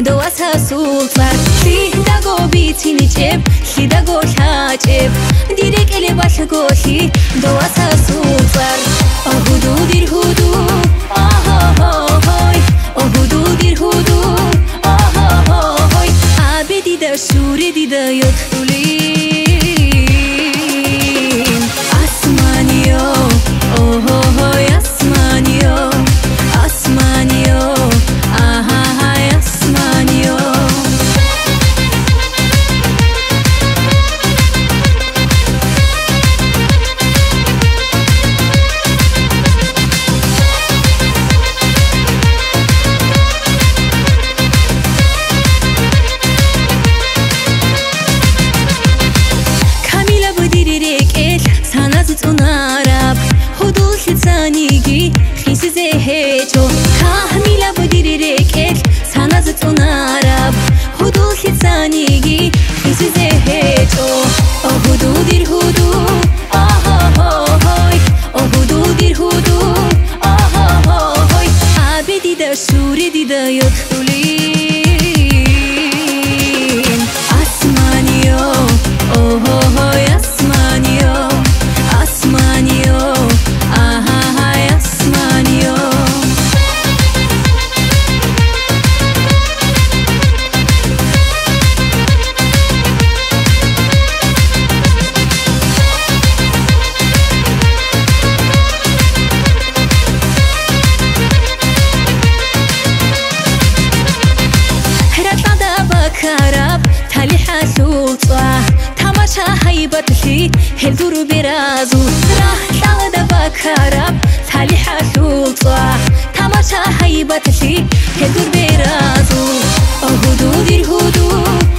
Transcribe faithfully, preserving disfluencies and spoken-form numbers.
دواسها سولطار سيداغو بيتيني جيب سيداغو حاجب ديرك اللي باشكوشي دواسها سولطار أهدود الهدود آهاهاي أهدود الهدود آهاهاي عبدي دا شوري دي دا يدخلين أسمانيو أوهوهوي أسمانيو أسمانيو آهاهاي أسمانيو تنارب حدود ثانیگی خیس زهجو کامیلا بودی رکل ساناز تنارب حدود ثانیگی خیس زهجو حدود الحدود آهاهاي حدود الحدود آهاهاي عبدي دا شوري دي دا يدخلين أسمانيو أوهوهوي أسمانيو أسمانيو آهاهاي أسمانيو هرطا دا بكارب تاليحا سلطة تماشا هيبتلي هلدور برازو راه دا بكارب تاليحا سلطة تماشا هيبتلي هلدور برازو حدود الحدود